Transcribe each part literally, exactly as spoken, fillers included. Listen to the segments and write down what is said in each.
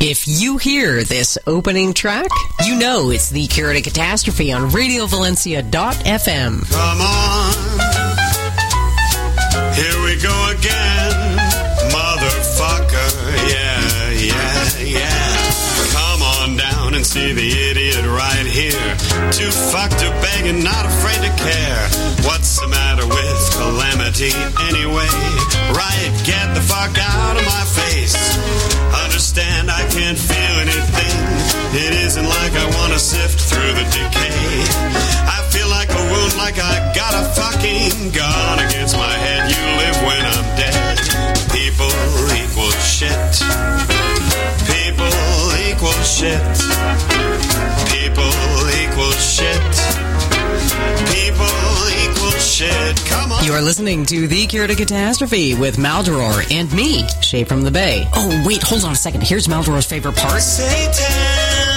If you hear this opening track, you know it's the Cure to Catastrophe on radio valencia dot f m. Come on, here we go again, motherfucker, yeah, yeah, yeah. Come on down and see the idiot right here. Too fucked to beg and not afraid to care. What's the matter with calamity anyway? Right, get the fuck out of my face. Understand I can't feel anything. It isn't like I want to sift through the decay. I feel like a wound, like I got a fucking gun against my head. You live when I'm dead. People equal shit. People equal shit. People equal shit. People equal shit. Come on. You are listening to The Cure to Catastrophe with Maldoror and me, Shay from the Bay. Oh, wait, hold on a second. Here's Maldoror's favorite part. Satan,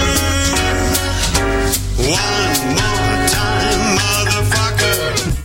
one more time, motherfucker.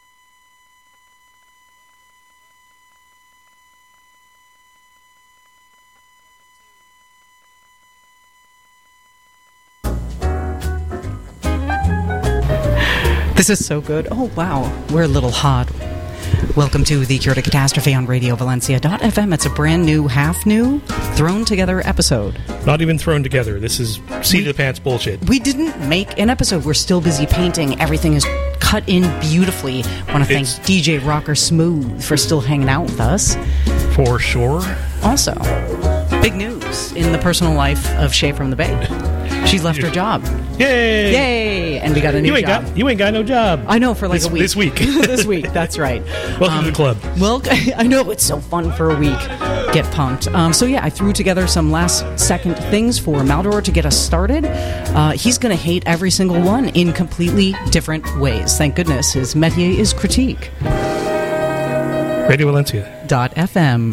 This is so good. Oh, wow. We're a little hot. Welcome to The Cure to Catastrophe on radio valencia dot f m. It's a brand new, half new, thrown together episode. Not even thrown together. This is seat of the pants bullshit. We didn't make an episode. We're still busy painting. Everything is cut in beautifully. I want to thank It's- D J Rocker Smooth for still hanging out with us. For sure. Also, big news in the personal life of Shay from the Bay. She left her job. Yay! Yay! And we got a new you ain't job. Got, you ain't got no job. I know, for like this, a week. This week. This week, that's right. Welcome to the club. Well, I know, it's so fun for a week. Get pumped. Um, so yeah, I threw together some last second things for Maldoror to get us started. Uh, he's going to hate every single one in completely different ways. Thank goodness his métier is critique. Radio Valencia. Dot F M.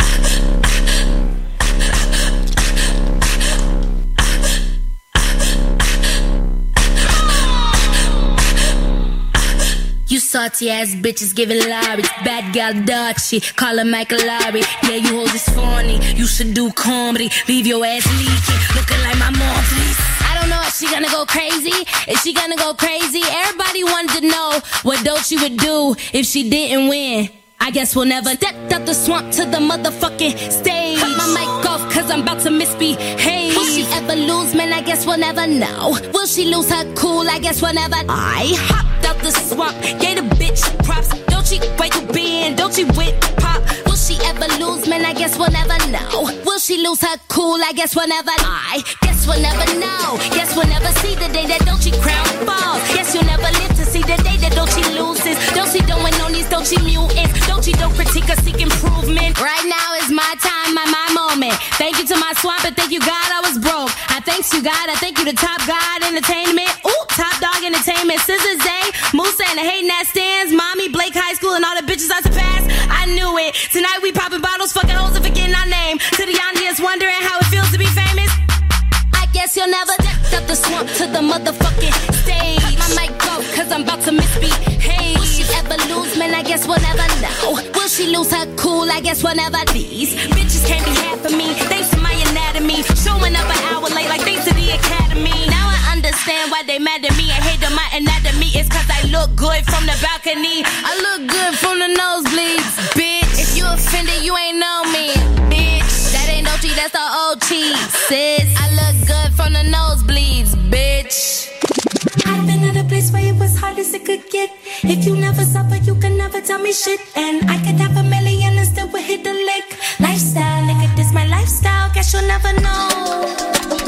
You salty ass bitches giving Larry, bad gal dog shit, call her Michael Larry. Yeah, you hold this phony, you should do comedy, leave your ass leaking, looking like my mom, please. I don't know if she gonna go crazy, is she gonna go crazy? Everybody wanted to know what Dolce would do if she didn't win. I guess we'll never step out the swamp to the motherfucking stage. Cut my mic off cause I'm about to misbehave. Will she ever lose, man? I guess we'll never know. Will she lose her cool? I guess we'll never. I hopped out the swamp, gave the bitch props. Don't she wait to be in? Don't she with pop? Will she ever lose, man? I guess we'll never know. Will she lose her cool? I guess we'll never. I guess we'll never know. Guess we'll never see the day that Dolce crown falls. Guess you'll never live to see the day that Dolce loses. Dolce don't win on these Dolce mutants. Dolce don't critique or seek improvement. Right now is my time, my, my moment. Thank you to my swamp and thank you God I was broke. I thanks you God, I thank you to Top God Entertainment. Ooh, Top Dog Entertainment. Scissors Day, Musa and the hating that stands. Mommy, Blake High School and all the bitches I surpassed. I knew it. Tonight we popping bottles, fucking hoes and forgetting our name. To the young kids wondering how it feels to be famous. I guess you'll never step up the swamp to the motherfucking stage. Cut my mic off cause I'm about to misbehave. Will she ever lose, man? I guess we'll never know. Will she lose her cool? I guess we'll never. These bitches can't be half of me. Thanks to my anatomy. Showing up an hour late like thanks to the academy. Now I understand why they mad at me and hate on my anatomy. It's cause I look good from the balcony. I look good from the nosebleeds, bitch. If you offended, you ain't know me, bitch. That ain't no cheat, that's the old cheese, sis. I look good from the nosebleeds, bitch. I've been at a place where it was hard as it could get. If you never suffer, you can never tell me shit. And I could have a million and still would hit the lick. Lifestyle, nigga, this my lifestyle. Guess you'll never know.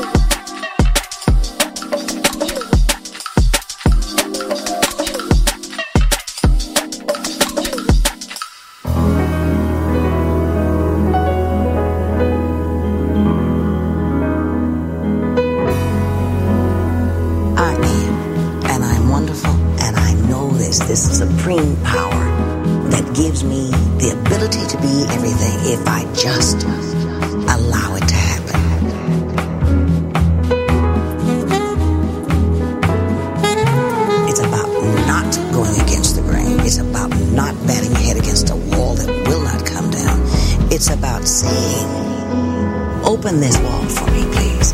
This supreme power that gives me the ability to be everything if I just allow it to happen. It's about not going against the grain. It's about not batting your head against a wall that will not come down. It's about saying, Open this wall for me, please.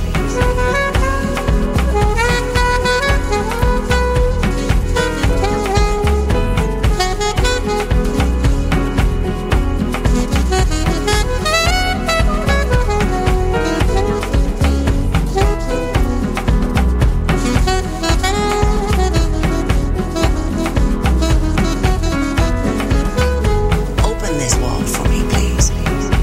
Open this wall for me, please.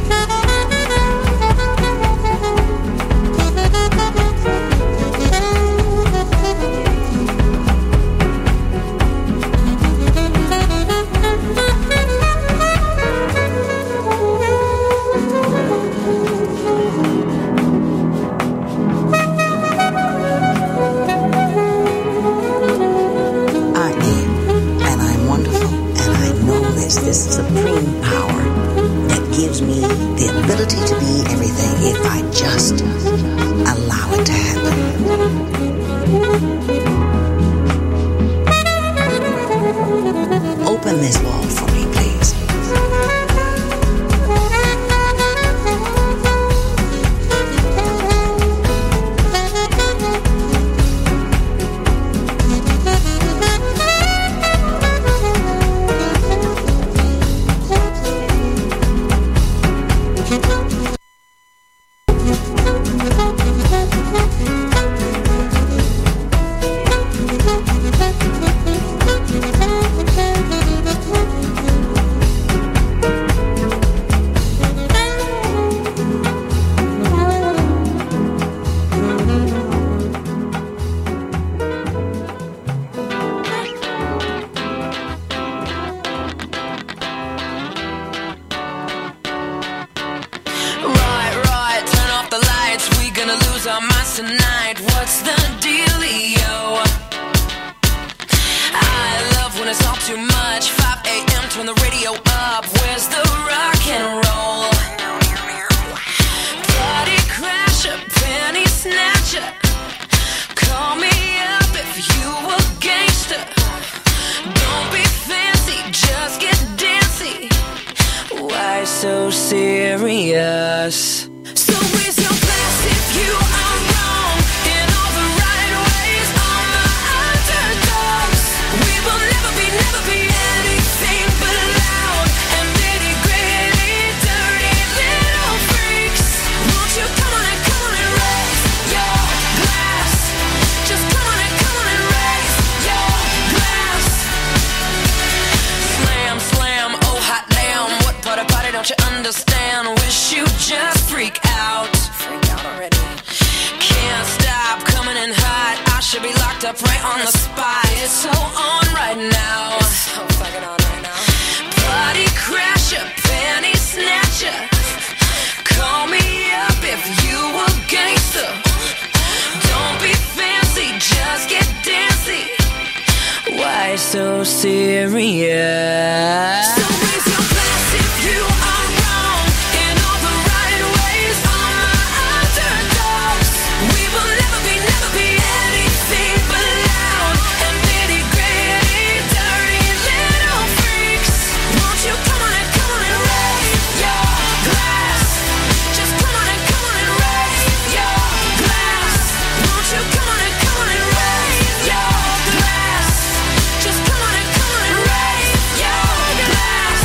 I am, and I'm wonderful, and I know this, this supreme power that gives me the ability to be everything if I just allow it to happen. Open this wall for me, please. Right, right, turn off the lights. We gonna lose our minds tonight. What's the dealio? I love when it's all too much. five a.m. turn the radio up. Where's the rock and roll? Party crasher, penny snatcher. Call me up if you a gangster. Don't be fancy, just get dancy. Why so serious? So raise your glass if you are wrong in all the right ways. On the underdogs, we will never be, never be anything but loud and nitty gritty, dirty little freaks. Won't you come on and come on and raise your glass? Just come on and come on and raise your glass. Slam, slam, oh hot damn. What part of party don't you understand? Wish you just freak out. Freak out already. Can't stop coming in hot. I should be locked up right on the spot. It's so on right now. It's so fucking on right now. Party crasher, penny snatcher. Call me up if you a gangster. Don't be fancy, just get dancy. Why so serious? So raise your glass if you are wrong in all the right ways. On the underdogs, we will never be, never be anything but loud and nitty gritty, dirty little freaks. Won't you come on and come on and raise your glass? Just come on and come on and raise your glass. Won't you come on and come on and raise your glass? Just come on and come on and raise your glass.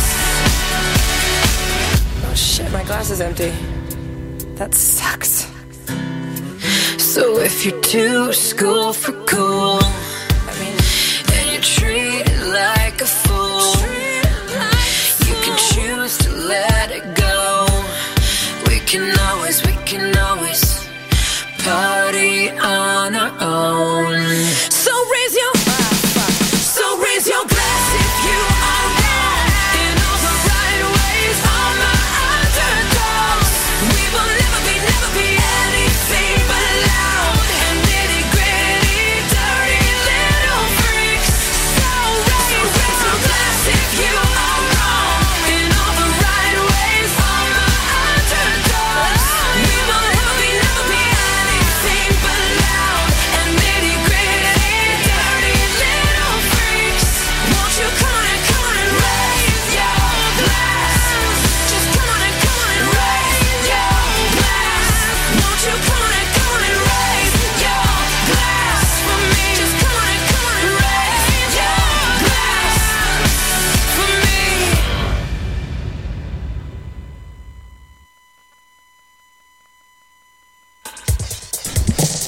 Oh shit, my glass is empty. That sucks. So if you're too school for cool, I mean, and you're treated like a fool, you can choose to let it go. We can always, we can always party on our own. So raise your, so raise your glass if you are wrong in all the right ways. On the underdogs, we will never be, never be anything but loud and nitty gritty, dirty little freaks. So raise, raise your glass if you are wrong in all the right ways.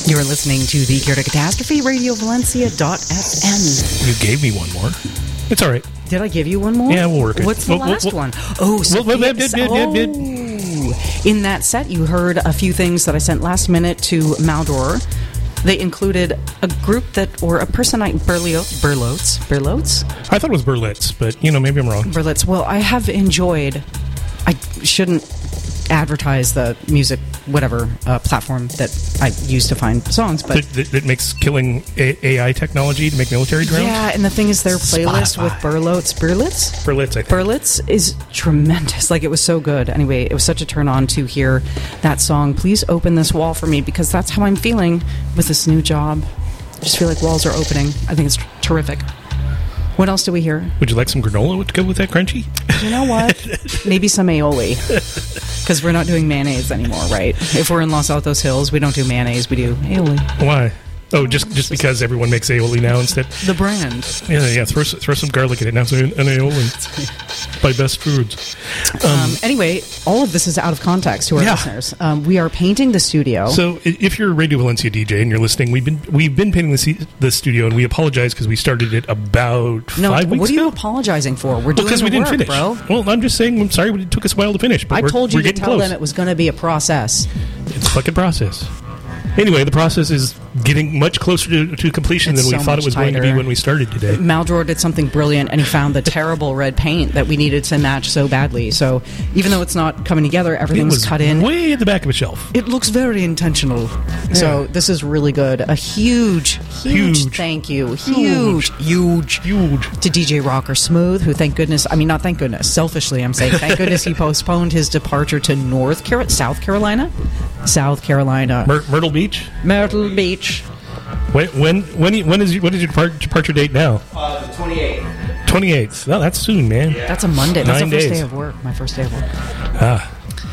You're listening to the Cure to Catastrophe, Radio Valencia dot F M. You gave me one more. It's all right. Did I give you one more? Yeah, we'll work it. What's the We'll- last we'll- one? Oh, so Well, well, did- did- did- did- oh. In that set, you heard a few things that I sent last minute to Maldor. They included a group that, or a person I, Berlioz, Berlioz, Berlioz? I thought it was Berlitz, but, you know, maybe I'm wrong. Berlitz. Well, I have enjoyed, I shouldn't advertise the music, whatever, uh, platform that I use to find songs, but... That, that, that makes killing A- AI technology to make military drones? Yeah, and the thing is, their playlist Spotify. with Berlitz, Berlitz? Berlitz, I think. Berlitz is tremendous. Like, it was so good. Anyway, it was such a turn on to hear that song. Please open this wall for me, because that's how I'm feeling with this new job. I just feel like walls are opening. I think it's terrific. What else do we hear? Would you like some granola to go with that crunchy? You know what? Maybe some aioli. Because we're not doing mayonnaise anymore, right? If we're in Los Altos Hills, we don't do mayonnaise, we do aioli. Why? Oh, just just because everyone makes aioli now instead? The brand. Yeah, yeah. Throw, s- throw some garlic in it. Now it's an an aioli. By Best Foods. Um, anyway, all of this is out of context to our Yeah. listeners. Um, we are painting the studio. So, i- if you're a Radio Valencia D J and you're listening, we've been we've been painting the, se- the studio, and we apologize because we started it about no, five weeks what are you ago. apologizing for? We're doing Because the we didn't work, finish, bro. Well, I'm just saying. I'm sorry. It took us a while to finish. But I we're, told you we're to getting tell close. them it was going to be a process. It's a fucking process. Anyway, the process is getting much closer to, to completion It's than we so thought it much was going to be tighter. when we started today. Maldor did something brilliant, and he found the terrible red paint that we needed to match so badly. So even though it's not coming together, It everything's was cut in. way at the back of a shelf. It looks very intentional. So this is really good. A huge, huge, Huge. thank you. Huge, huge, Huge. to D J Rocker Smooth, who thank goodness, I mean, not thank goodness, selfishly I'm saying, thank goodness he postponed his departure to North Carolina, South Carolina? South Carolina. Myr- Myrtle Beach. Myrtle Beach. When when when, you- when is your, what is your depart, departure date now? Uh, the twenty-eighth. twenty-eighth. Well, that's soon, man. That's a Monday. That's Nine the first days. day of work. My first day of work. Ah,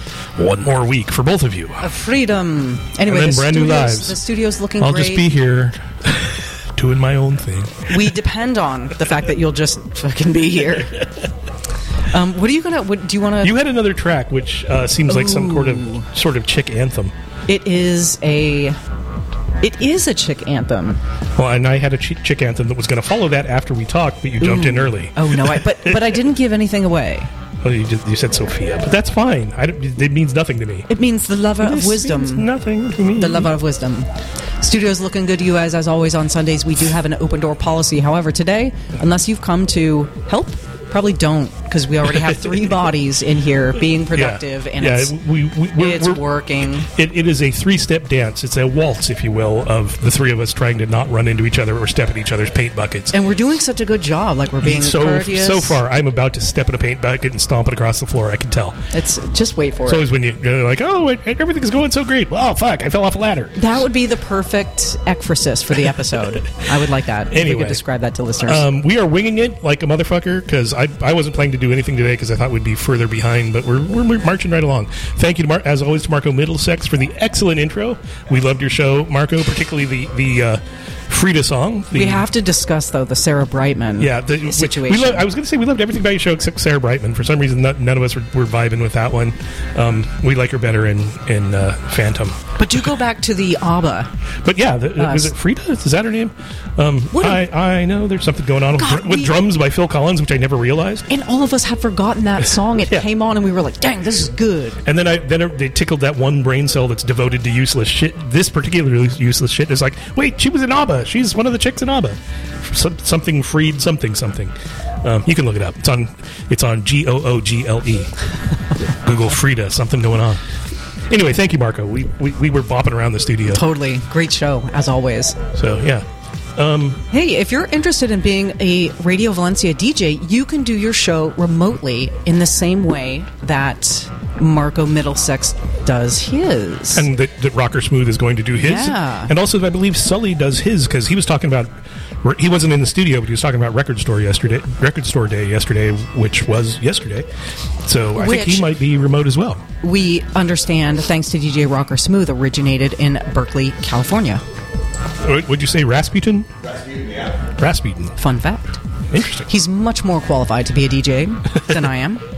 one more week for both of you. Of freedom. Anyway, And then the brand new studio's- lives. The studio's looking I'll great. just be here doing my own thing. We depend on the fact that you'll just fucking be here. Um, what are you gonna? What, do you want to? You had another track, which uh, seems like some sort of sort of chick anthem. It is a. It is a chick anthem. Well, and I had a chick, chick anthem that was going to follow that after we talked, but you jumped in early. Oh no! I, but but I didn't give anything away. Well, you, just, you said Sophia, but that's fine. I don't, it means nothing to me. It means the lover of This wisdom. means nothing to me. The lover of wisdom. Studio's looking good to you guys as always on Sundays. We do have an open door policy. However, today, unless you've come to help, probably don't, because we already have three bodies in here being productive, yeah, and yeah, it's, we, we, we're, it's we're- working. It, it is a three-step dance. It's a waltz, if you will, of the three of us trying to not run into each other or step in each other's paint buckets. And we're doing such a good job. Like, we're being so courteous. so far, I'm about to step in a paint bucket and stomp it across the floor. I can tell. It's just wait for It's it. always when you- you're like, oh, it, everything's going so great. Well, oh, fuck, I fell off a ladder. That would be the perfect ekphrasis for the episode. I would like that. If we Anyway. could describe that to listeners. Um, we are winging it like a motherfucker because I, I wasn't planning to do anything today because I thought we'd be further behind, but we're, we're marching right along. Thank you, to Mar- as always, to Marco Middlesex for the excellent intro. We loved your show, Marco, particularly the the uh, Frida song. The, we have to discuss, though, the Sarah Brightman yeah, the, we- situation. We, lo- I was going to say we loved everything about your show except Sarah Brightman. For some reason, not, none of us were, were vibing with that one. Um, we like her better in in uh, Phantom. but do go back to the ABBA. But yeah, the, Uh, was it Frida? Is that her name? Um, What I I know there's something going on God, with, with we- drums by Phil Collins, which I never realized. And all of us had forgotten that song. It Yeah. came on, and we were like, dang, this is good. And then I then they tickled that one brain cell that's devoted to useless shit. This particularly useless shit is like, wait, she was in ABBA. She's one of the chicks in ABBA. Some, something freed something something. Um, you can look it up. It's on it's on G O O G L E. Google Frida. Something going on. Anyway, thank you, Marco. We, we we were bopping around the studio. Totally. Great show, as always. So yeah. Um, Hey, if you're interested in being a Radio Valencia D J, you can do your show remotely in the same way that Marco Middlesex does his. and that, that Rocker Smooth is going to do his. Yeah. And also, I believe Sully does his because he was talking about. He wasn't in the studio, but he was talking about record store yesterday, record store day yesterday, which was yesterday. So I think Which- he might be remote as well. we understand, thanks to D J Rocker Smooth, originated in Berkeley, California. What- Would you say Rasputin? Rasputin, yeah. Rasputin. Fun fact. Interesting. He's much more qualified to be a D J than I am.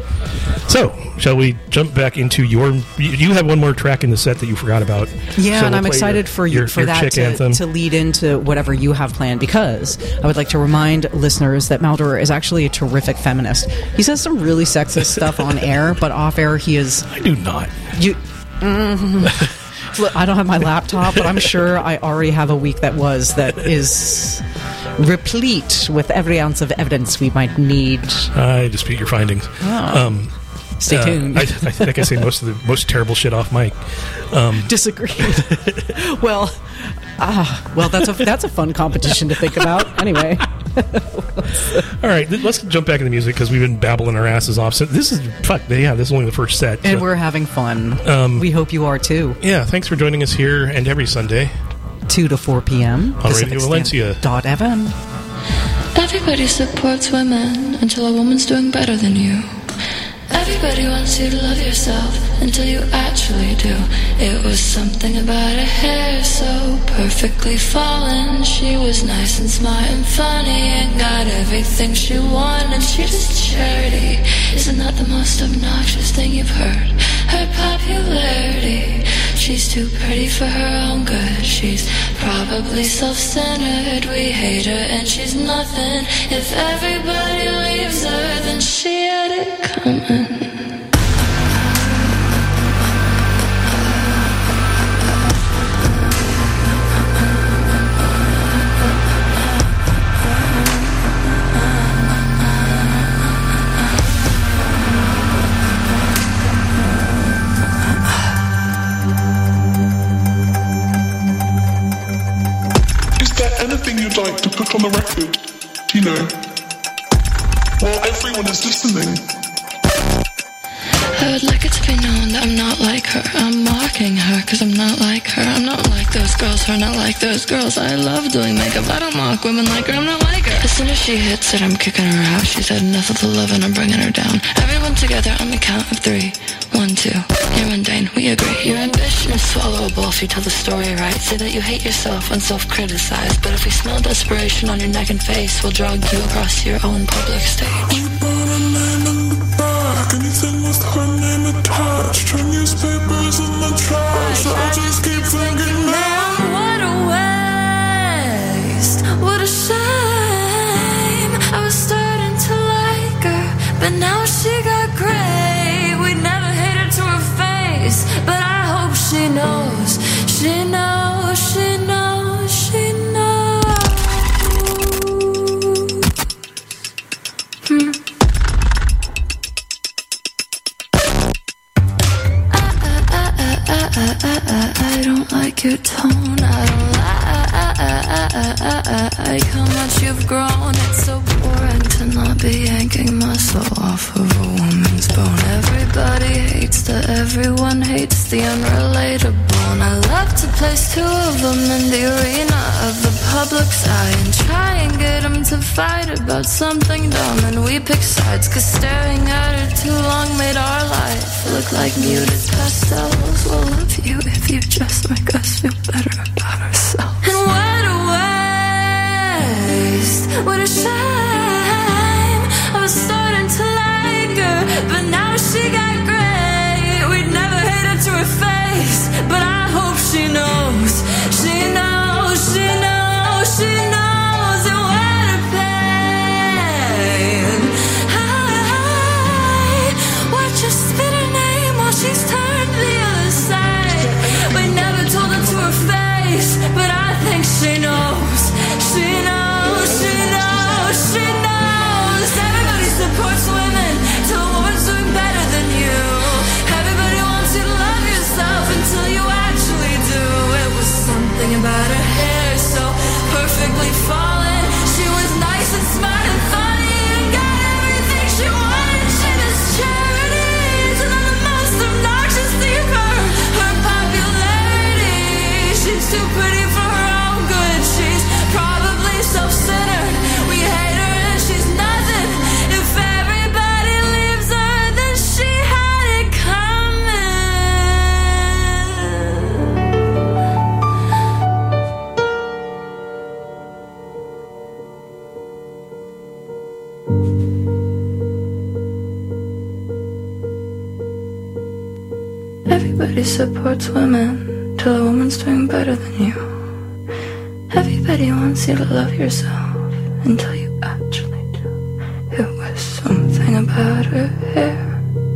So, shall we jump back into your... You you have one more track in the set that you forgot about. Yeah, So and we'll I'm play excited your- for you your- for your that chick to, anthem. to lead into whatever you have planned, because I would like to remind listeners that Maldor is actually a terrific feminist. He says some really sexist stuff on air, but off air he is... I do not. You... Mm, look, I don't have my laptop, but I'm sure I already have a week that was that is replete with every ounce of evidence we might need. I dispute your findings. Oh. Um, Stay uh, tuned. I, I think I say most of the most terrible shit off mic. Um, Disagree. well, ah, well, that's a that's a fun competition to think about. Anyway. All right, th- let's jump back into music because we've been babbling our asses off. So this is fuck. Yeah, this is only the first set. And so- we're having fun. Um, we hope you are too. Yeah, thanks for joining us here and every Sunday. two to four p.m. On Radio Valencia. Dot F M. Everybody supports women until a woman's doing better than you. Everybody wants you to love yourself until you actually do. It was something about her hair so perfectly fallen. She was nice and smart and funny and got everything she wanted. She just charity. Isn't that the most obnoxious thing you've heard? Her popularity. She's too pretty for her own good. She's probably self-centered. We hate her and she's nothing. If everybody leaves her, then she had it coming. Anything you'd like to put on the record, you know, while everyone is listening? I would like it to be known that I'm not like her. I'm mocking her because I'm not like her. I'm not like those girls who are not like those girls. I love doing makeup. I don't mock women like her. I'm not like her. As soon as she hits it, I'm kicking her out. She's had enough of the love and I'm bringing her down. Everyone together on the count of three. One, two. You're mundane. We agree. Your ambition is swallowable if you tell the story right. Say that you hate yourself and self-criticize. But if we smell desperation on your neck and face, we'll drag you across your own public stage. Anything with her name attached. Her newspapers in the trash. I just keep thinking now. What a waste. What a shame. I was starting to like her, but now she got gray. We'd never hate her to her face, but I hope she knows. She knows, she knows, she knows. Hmm. I, I, I don't like your tone. I don't like how much you've grown. It's so boring to not be yanking muscle off of a woman's bone. Everybody hates the everyone hates the unrelatable. And I love to place two of them in the arena of the public's eye and try and get them to fight about something dumb. And we pick sides, cause staring at her too long made our life look like muted pastels. We'll love you if you just make us feel better about ourselves. And what a waste, what a shame. I was starting to like her, but now she got gray. We'd never hate her to her face, but I hope she knows. She knows, she knows, she knows. And what a pain. I watch her spit her name while she's turned the other side. We never told her to her face, but I think she knows. She knows, she knows, she knows. Everybody supports women till a woman's doing better than you. Everybody wants you to love yourself until you actually do. It was something about Everybody supports women till a woman's doing better than you. Everybody wants you to love yourself until you actually do. It was something about her hair.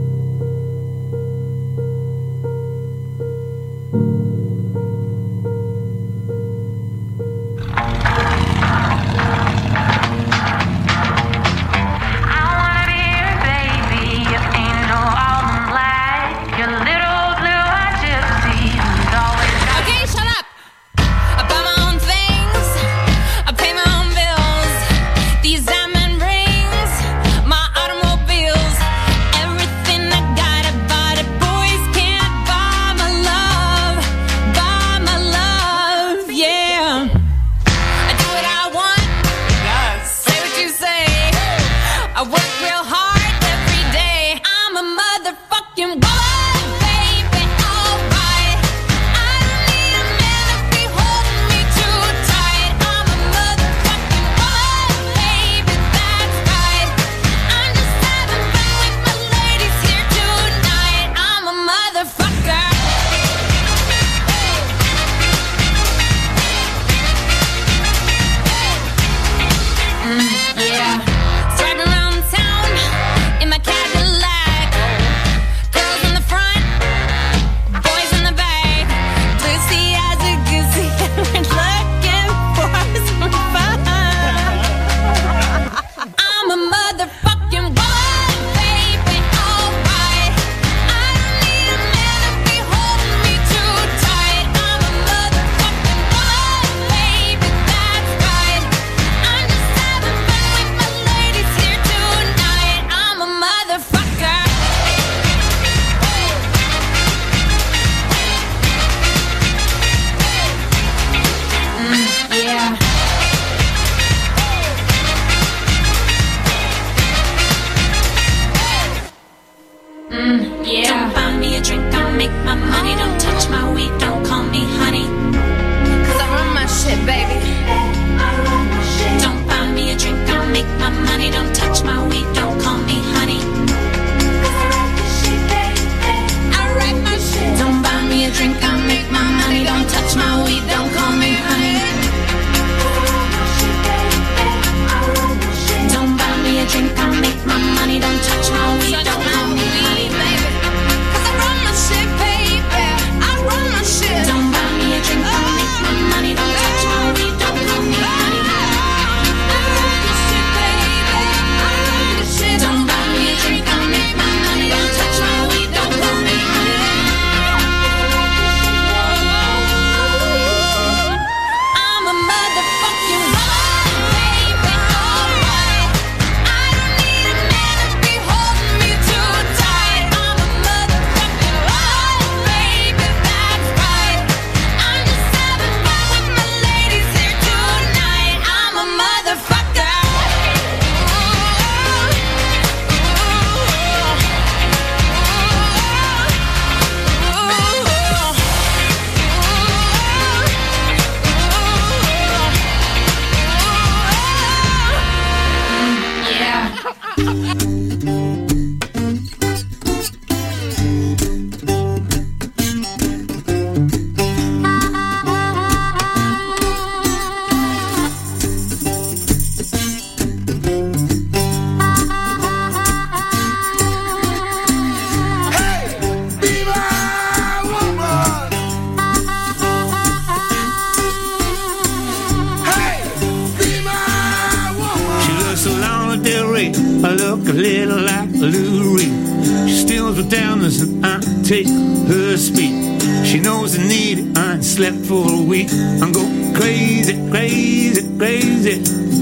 Slept for a week and go crazy, crazy, crazy.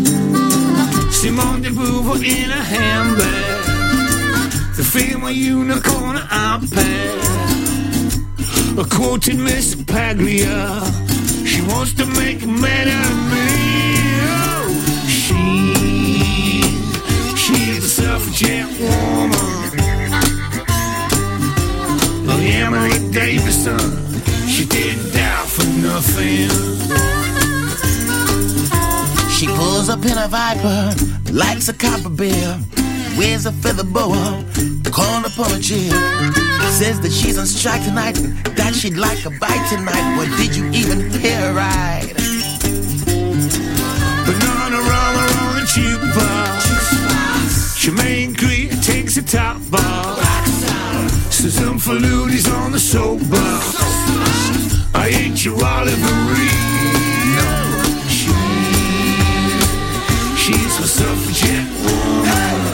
Simone de Beauvoir in a handbag, the female unicorn iPad. A quoted Miss Paglia, she wants to make a man out of me. Oh, she, she's a suffragette woman. Oh, Emily Davison, she didn't die for nothing. She pulls up in a Viper, likes a copper beer. wears a feather boa, corn upon a chair. Says that she's on strike tonight and that she'd like a bite tonight. What did you even hear right? Banana roller on the jukebox. Jermaine Greer takes the top bar. Susan Falludi's on the soapbox. I ain't your Oliver Reed. She, she's a suffragette woman.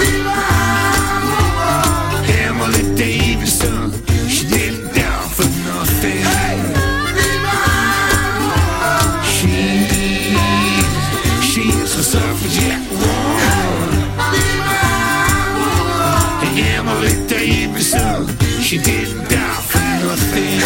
Emily Davidson, she didn't down for nothing. She, she's a suffragette woman. Emily Davidson, she didn't die for nothing.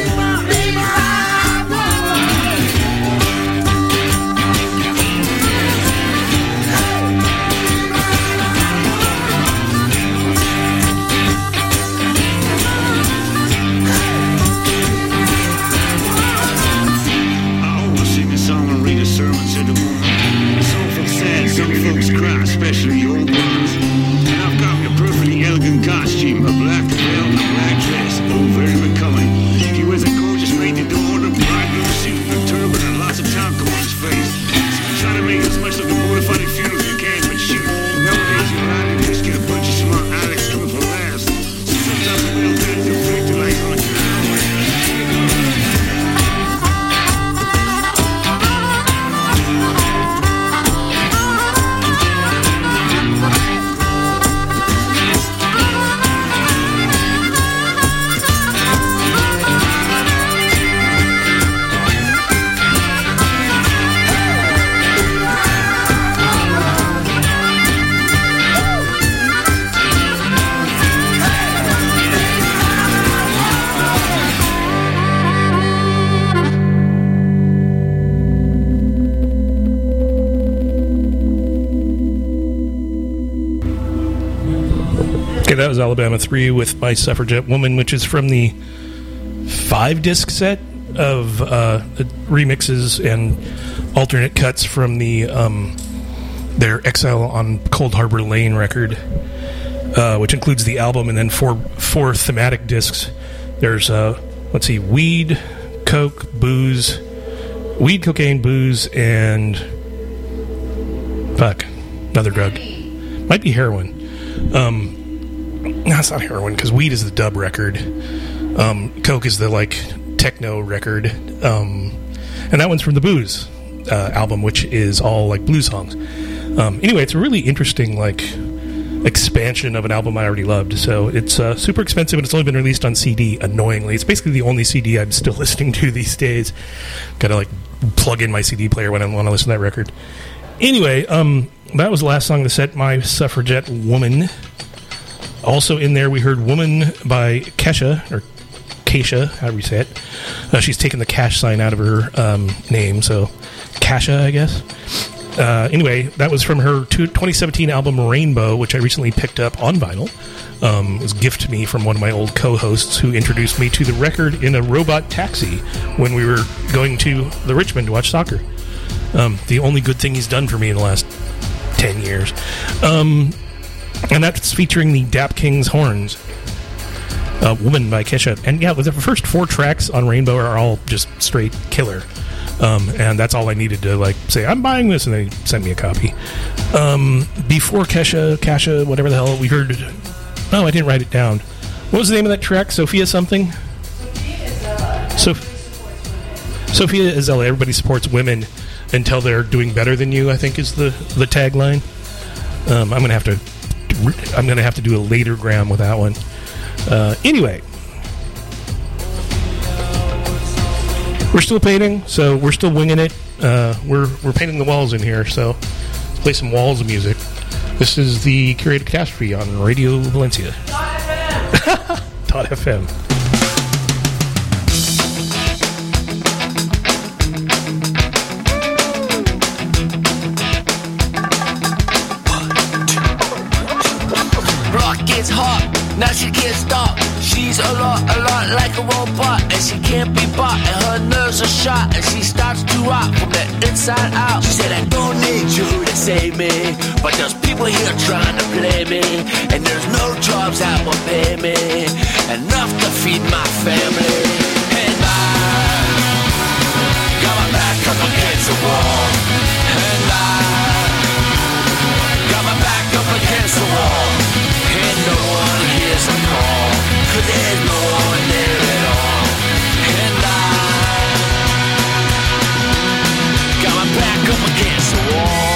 Some folks cry, especially old ones. And I've got me a perfectly elegant costume, a black veil and a black dress. Oh, very becoming. He wears a gorgeous maid to order, bright blue suit and a turban and lots of talcum on his face. Try to make it as much like a bona fide funeral as you can, but shoot, nowadays you ride and just get a bunch of smart Alex coming for laughs. So sometimes the real things are fake like on a canal. Okay, that was Alabama three with My Suffragette Woman, which is from the five-disc set of uh, remixes and alternate cuts from the um, their Exile on Cold Harbor Lane record, uh, which includes the album and then four four thematic discs. There's, uh, let's see, weed, coke, booze, weed, cocaine, booze, and fuck, another drug. Might be heroin. Um, no, it's not heroin, because weed is the dub record. Um, coke is the, like, techno record. Um, and that one's from the Booze uh, album, which is all, like, blues songs. Um, anyway, it's a really interesting, like, expansion of an album I already loved. So it's uh, super expensive, and it's only been released on C D, annoyingly. It's basically the only C D I'm still listening to these days. Gotta, like, plug in my C D player when I want to listen to that record. Anyway, um, that was the last song to set, My Suffragette Woman. Also in there, we heard Woman by Kesha, or Keisha, however you say it. Uh, she's taken the cash sign out of her um, name, so Kasha, I guess. Uh, anyway, that was from her twenty seventeen album Rainbow, which I recently picked up on vinyl. Um, it was a gift to me from one of my old co-hosts who introduced me to the record in a robot taxi when we were going to the Richmond to watch soccer. Um, the only good thing he's done for me in the last ten years. Um, and that's featuring the Dap Kings Horns. Uh, Woman by Kesha. And yeah, the first four tracks on Rainbow are all just straight killer. Um, and that's all I needed to, like, say, I'm buying this, and they sent me a copy. Um, before Kesha, Kasha, whatever the hell, we heard... Oh, I didn't write it down. What was the name of that track? Sophia something? So, Sophia Azella. Everybody supports women until they're doing better than you, I think is the, the tagline. Um, I'm going to have to... I'm going to have to do a later gram with that one. Uh, anyway, we're still painting, so we're still winging it. Uh, we're we're painting the walls in here, so let's play some walls of music. This is the Curated Catastrophe on Radio Valencia. Dot F M. Rock gets hot, now she can't stop. She's a lot, a lot heart like a robot, and she can't be bought, and her nerves are shot, and she starts to rot from the inside out. She said, I don't need you to save me, but there's people here trying to play me, and there's no jobs that will pay me enough to feed my family. And I got my back up against the wall, and I got my back up against the wall, and no one hears a call, 'cause there's no one there at all. And I got my back up against the wall.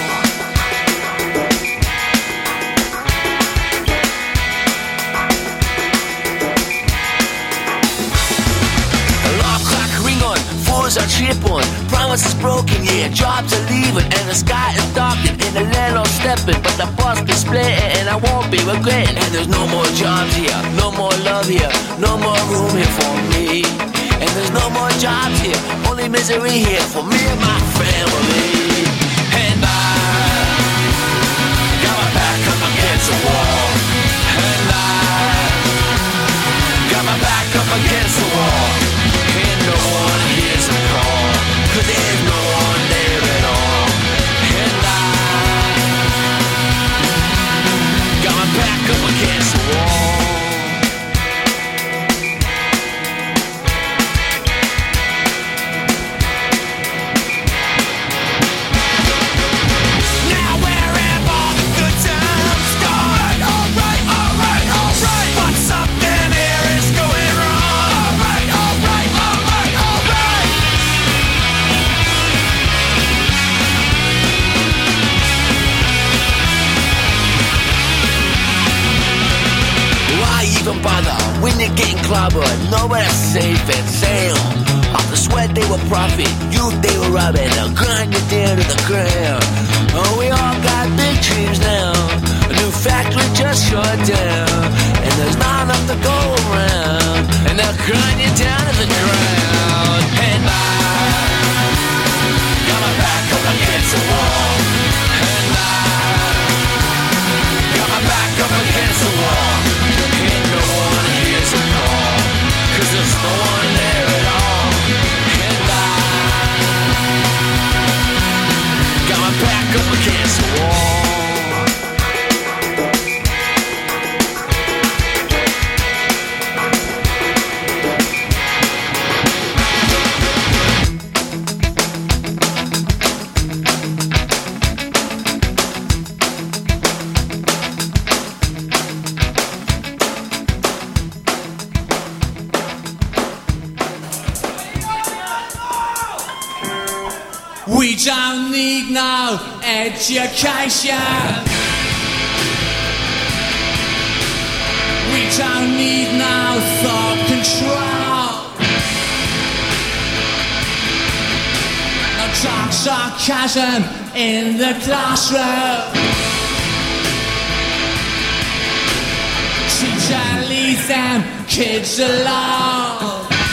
Alarm clock ring on, phones are tripping, promises broken, yeah, jobs are leaving, and the sky is darkened, and the landlord's stepping, but the boss be splitting, and I won't be regretting. And there's no more jobs here, no more love here, no more room here for me. And there's no more jobs here, only misery here for me and my family. And I got my back up against the wall, and I got my back up against the wall, and no one hears a call, 'cause there's no one there at all. And I got my back up against the wall. Now wherever the time started, alright, alright, alright, but something here is going wrong. Alright, alright, alright, alright. Why even bother when you're getting clobbered? Nobody's safe and sound. Off the sweat they will profit, youth they will rob it. They'll grind you down to the ground. Oh, we all got big dreams now. A new factory just shut down, and there's not enough to go around, and they'll grind you down to the ground. And I got my back up against the wall, and I got my back up against the wall, and no one hears a call, 'cause there's no one there at all. And I got my back up against the wall. We don't need no education. We don't need no thought control. No dark sarcasm in the classroom. Teacher, leave them kids alone.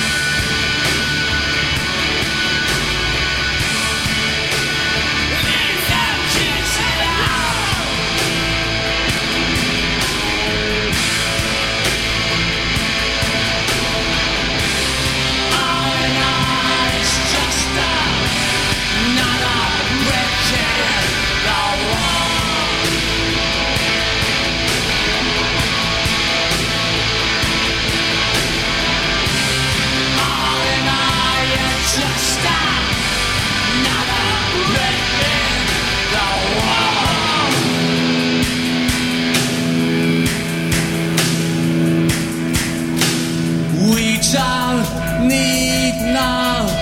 Need no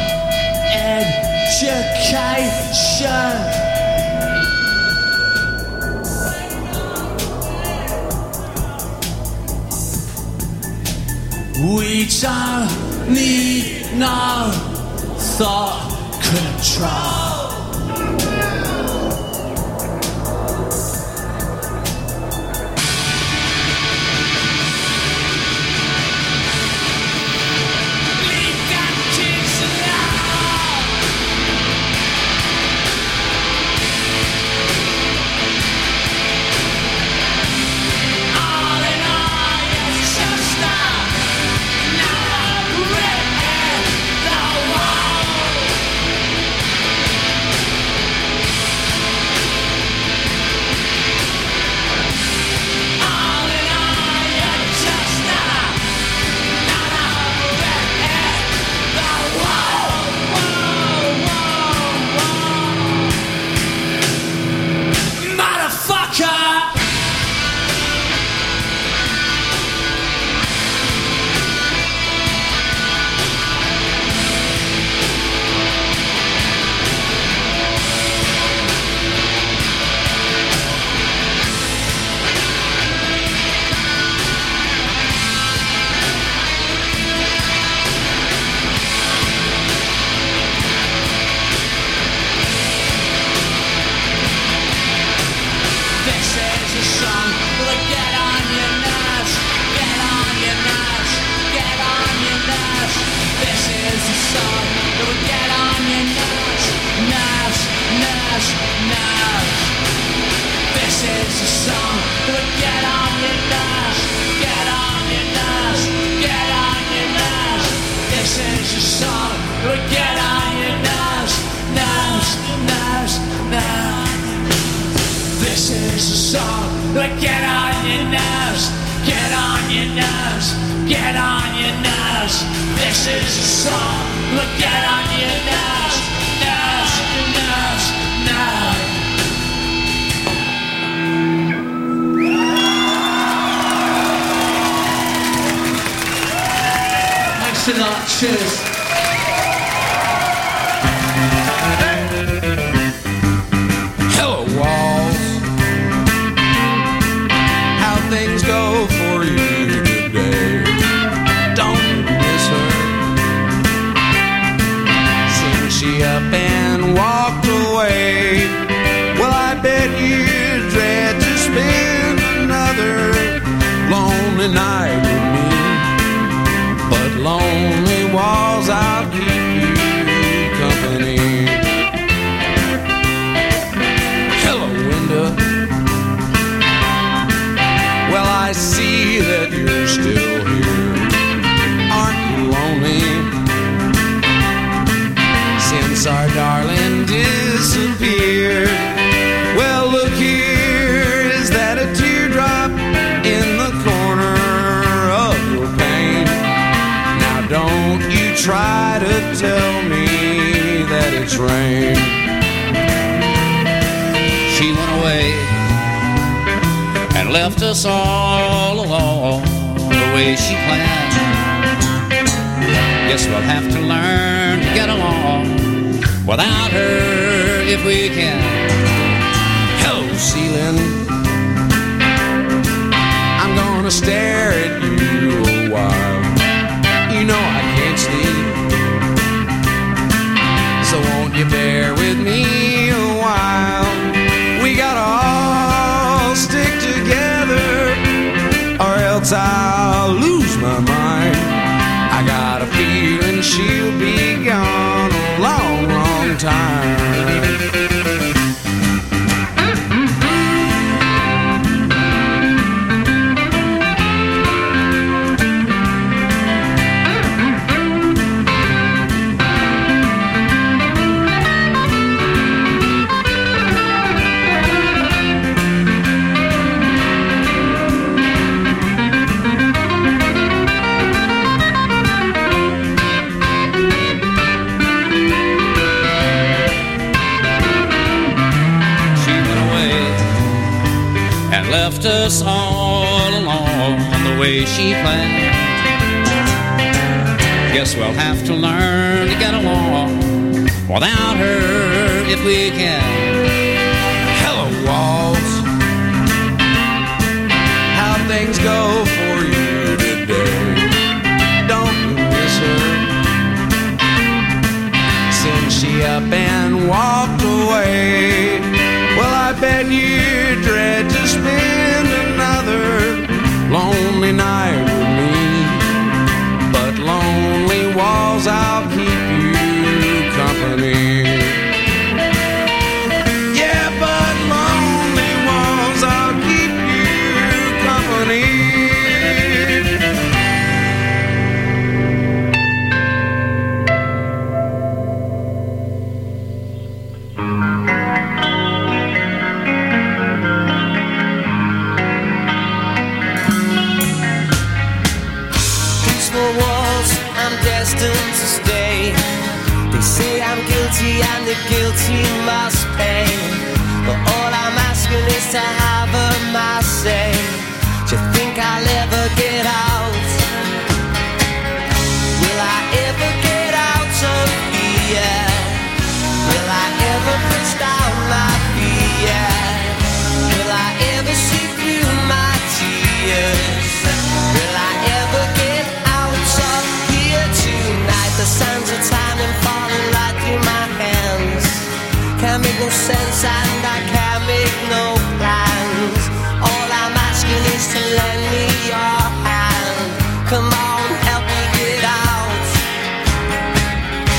education. We don't need no thought control. All in all, it's just a song that would get on your nerves, nerves, nerves, nerves. This is a song that would get on your nerves, get on your nerves, get on your nerves. This is a song that would get on your nerves, nerves, nerves, nerves. This is a song that would get on your nerves, get on your nerves, get on your nerves. This is a song that would get on your nerves, nerves, nerves, nerves. Thanks a lot, cheers. Hello, walls. How things go for you today? Don't miss her. Since she up and walked away, well, I bet you dread to spend another lonely night with me. But lonely walls, I'll keep you company. Hello, window. Well, I see that you're still here. Aren't you lonely? Since our darling disappeared. Well, look here, is that a teardrop in the corner of your pain? Now don't you try to tell me that it's rain. She went away and left us all alone the way she planned. Guess we'll have to learn to get along without her if we can. Hello, ceiling. I'm gonna stare at you a while. You know I can't sleep, so won't you bear with me a while? We gotta all stick together, or else I'll lose my mind. I got a feeling she'll be gone a long, long time. Left us all alone the way she planned. Guess we'll have to learn to get along without her if we can. Hello, walls. How things go for you today? Don't you miss her? Since she up and walked away, well, I bet you dread to spend another lonely night with me. But lonely walls, I'll keep you company. Yeah, but lonely walls, I'll keep you company. Destined to stay. They say I'm guilty and the guilty must pay. But all I'm asking is to have a my say. Do you think I'll ever get out? Will I ever get out of here? Will I ever push down my fear? Will I ever see through my tears? Will I ever get out of here tonight? The sands of time and falling right through my hands. Can't make no sense and I can't make no plans. All I'm asking is to lend me your hand. Come on, help me get out.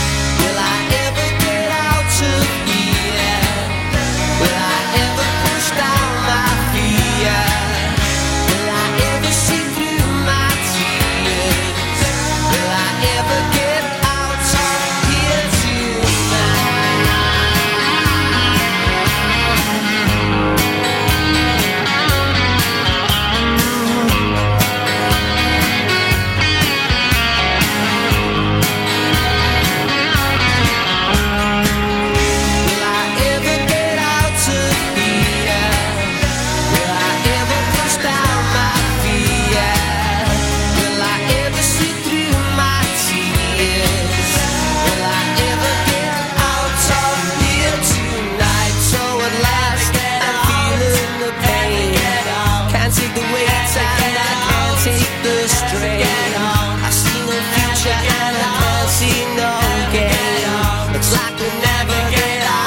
Will I ever get out of here tonight? So at last I'm feeling the pain. Can't take the weight and I can't take the strain. I see no future and I can't see no gain. It's like we'll never get out.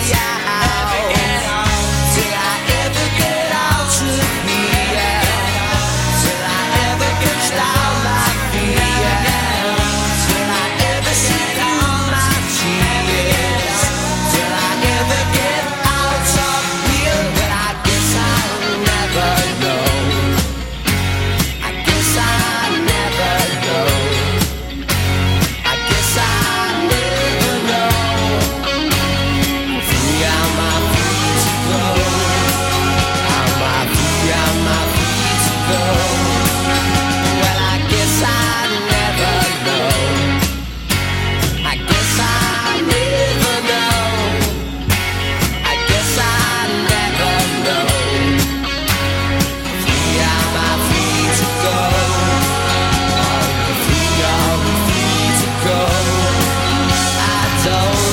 Till I ever get out of here. Till I ever push down my fear. Till I ever see through my tears. Till I ever get out of here. But I guess I'll never know. I guess I'll never know. I guess I'll never know. Free am I free to go? Am I free, am I free to go? Well, I guess I'll never know. I guess I'll never know. I guess I'll never know. Free am I free to go? Are we free, are we free to go? I don't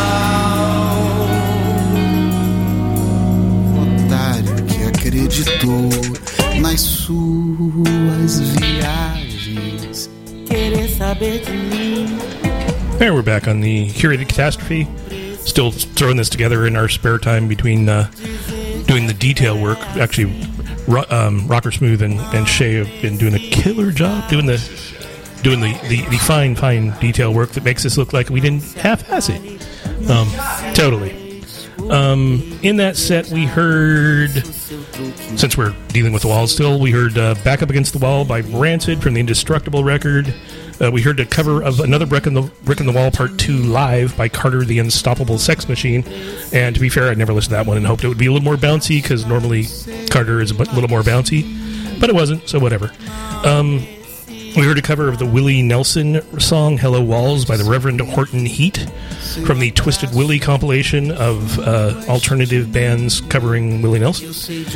know. Otário que acreditou nas suas viagens. Querer saber de mim. And we're back on the Curated Catastrophe. Still throwing this together in our spare time between uh, doing the detail work. Actually, Ro- um, Rocker Smooth and, and Shay have been doing a killer job doing the doing the, the, the fine, fine detail work that makes us look like we didn't half-ass it. Um, totally. Um, in that set, we heard, since we're dealing with the wall still, we heard uh, Back Up Against the Wall by Rancid from the Indestructible record. Uh, we heard a cover of another Brick in the Brick in the Wall Part two live by Carter the Unstoppable Sex Machine. And to be fair, I'd never listened to that one and hoped it would be a little more bouncy, because normally Carter is a little more bouncy. But it wasn't, so whatever. Um, we heard a cover of the Willie Nelson song Hello Walls by the Reverend Horton Heat from the Twisted Willie compilation of uh, alternative bands covering Willie Nelson.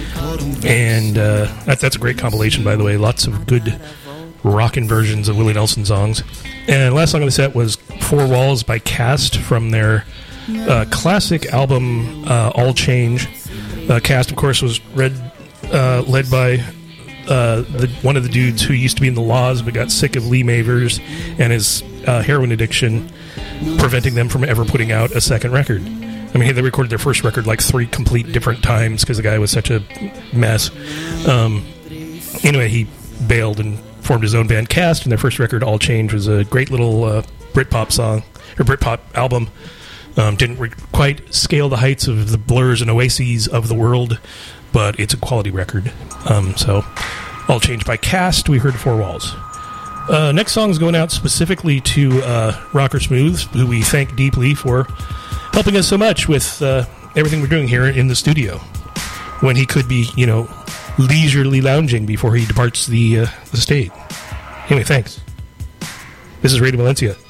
And uh, that, that's a great compilation, by the way. Lots of good rockin' versions of Willie Nelson songs. And last song on the set was Four Walls by Cast from their uh, classic album uh, All Change. Uh, Cast, of course, was read, uh, led by uh, the, one of the dudes who used to be in the Laws but got sick of Lee Mavers and his uh, heroin addiction, preventing them from ever putting out a second record. I mean, they recorded their first record like three complete different times because the guy was such a mess. Um, anyway, he bailed and formed his own band, Cast, and their first record, All Change, was a great little uh, Britpop song, or Britpop album. Um, didn't re- quite scale the heights of the Blurs and Oases of the world, but it's a quality record. Um, so, All Change by Cast. We heard Four Walls. Uh, next song is going out specifically to uh, Rocker Smooth, who we thank deeply for helping us so much with uh, everything we're doing here in the studio, when he could be, you know, leisurely lounging before he departs the, uh, the state. Anyway, thanks. This is Radio Valencia.